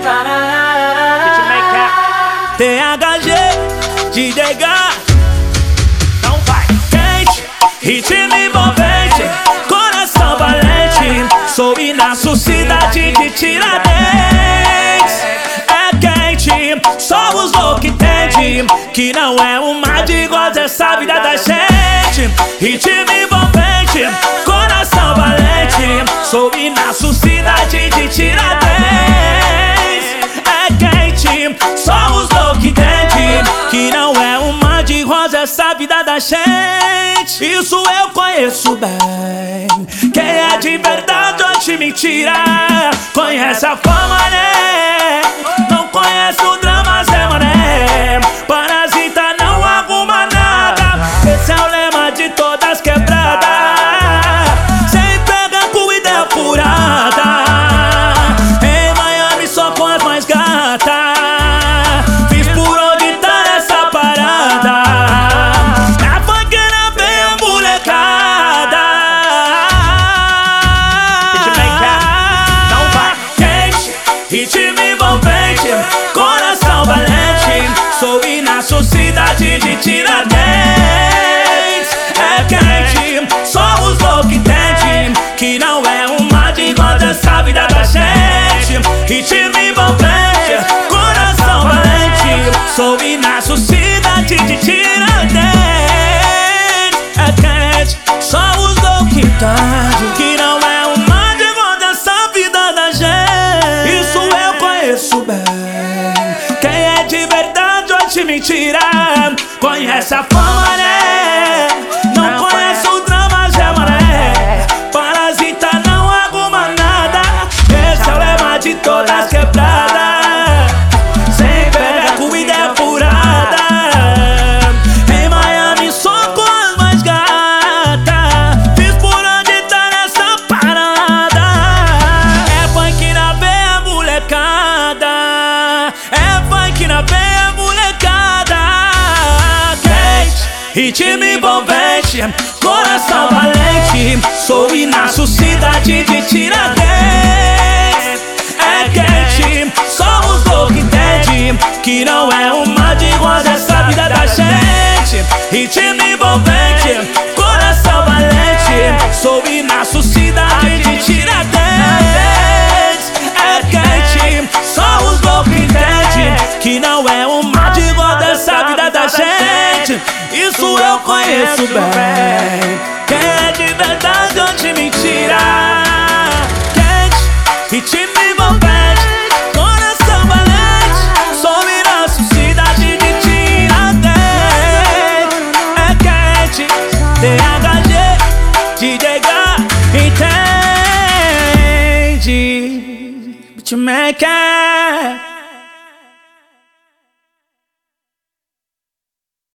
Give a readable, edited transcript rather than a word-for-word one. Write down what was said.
THG, DJ Gá, não vai. Quente, ritmo envolvente, coração valente. Sou Inácio, cidade de Tiradentes. É quente, só os loucos entendem que não é um mar de goza essa vida da gente. Ritmo envolvente, coração valente. Sou Inácio, cidade de Tiradentes. É quente, só os loucos entendem que não é um mar de rosa essa vida da gente. Isso eu conheço bem. Quem é de verdade ou de mentira conhece a fama, né? Não conhece o drama, Zé Mané. Parasita não arruma nada. Esse é o lema de todas quebradas. Sem pega com ideia furada. Em Miami só com as mais gatas. Fiz por onde tá essa parada. A funkeira vem a molecada. Não vai. Quente, ritmo envolvente, coração valente. Sou Inácio, cidade de Tiradentes. É quente, só os loucos entendem que não é um mar de goza essa vida da gente. Ritmo envolvente, coração valente. Sou Inácio, cidade de Tiradentes. É quente, só os loucos entendem que não é um mar de goza essa vida da gente. Isso eu conheço bem. Quem é de verdade ou de mentira conhece a fama, né? Não conhece o drama, Zé Mané. Parasita não arruma nada. Esse é o lema de todas quebradas. Sem pega com ideia furada. Em Miami só com as mais gatas. Fiz por onde tá nessa parada. É funk na veia, molecada. É funk na veia, molecada. Quente, ritmo envolvente, coração valente. Sou Inácio, cidade de Tiradentes. É quente, só os loucos entendem que não é um mar de rosa essa vida da gente. Ritmo envolvente, coração valente. Sou Inácio, cidade de Tiradentes. É quente, só os loucos entendem que não é um mar de rosa essa vida da gente. Isso eu conheço bem. Quem é de verdade ou de mentira? Quente, ritmo envolvente, coração valente. Sou Inácio, cidade de Tiradentes. É quente, THG, DJ Gá, entende? Beatmaker.